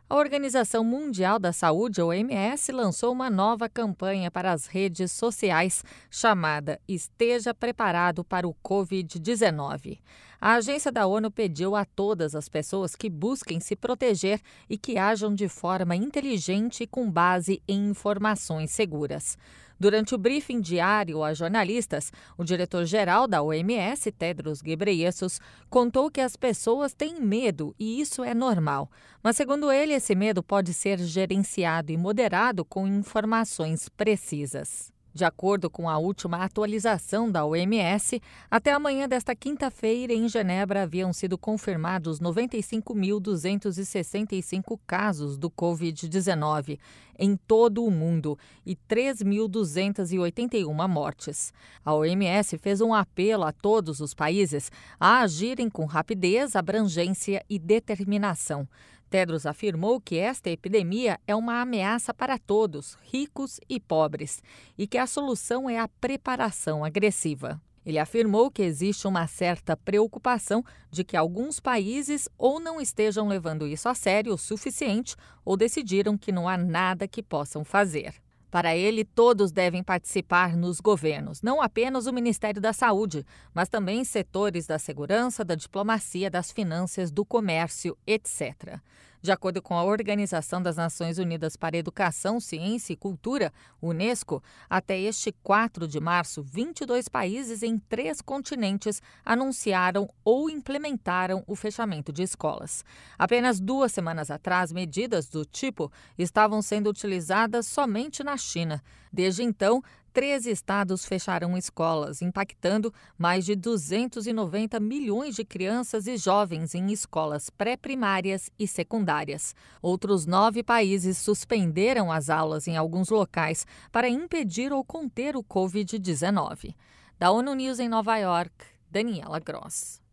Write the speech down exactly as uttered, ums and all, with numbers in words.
A Organização Mundial da Saúde, O M S, lançou uma nova campanha para as redes sociais chamada Esteja Preparado para o covid dezenove. A agência da ONU pediu a todas as pessoas que busquem se proteger e que ajam de forma inteligente e com base em informações seguras. Durante o briefing diário a jornalistas, o diretor-geral da O M S, Tedros Ghebreyesus, contou que as pessoas têm medo e isso é normal. Mas, segundo ele, esse medo pode ser gerenciado e moderado com informações precisas. De acordo com a última atualização da O M S, até amanhã desta quinta-feira, em Genebra, haviam sido confirmados noventa e cinco mil duzentos e sessenta e cinco casos do covid dezenove em todo o mundo e três mil duzentas e oitenta e uma mortes. A O M S fez um apelo a todos os países a agirem com rapidez, abrangência e determinação. Tedros afirmou que esta epidemia é uma ameaça para todos, ricos e pobres, e que a solução é a preparação agressiva. Ele afirmou que existe uma certa preocupação de que alguns países ou não estejam levando isso a sério o suficiente ou decidiram que não há nada que possam fazer. Para ele, todos devem participar nos governos, não apenas o Ministério da Saúde, mas também setores da segurança, da diplomacia, das finanças, do comércio, etcétera. De acordo com a Organização das Nações Unidas para Educação, Ciência e Cultura, Unesco, até este quatro de março, vinte e dois países em três continentes anunciaram ou implementaram o fechamento de escolas. Apenas duas semanas atrás, medidas do tipo estavam sendo utilizadas somente na China. Desde então, treze estados fecharam escolas, impactando mais de duzentos e noventa milhões de crianças e jovens em escolas pré-primárias e secundárias. Outros nove países suspenderam as aulas em alguns locais para impedir ou conter o covid dezenove. Da ONU News em Nova York, Daniela Gross.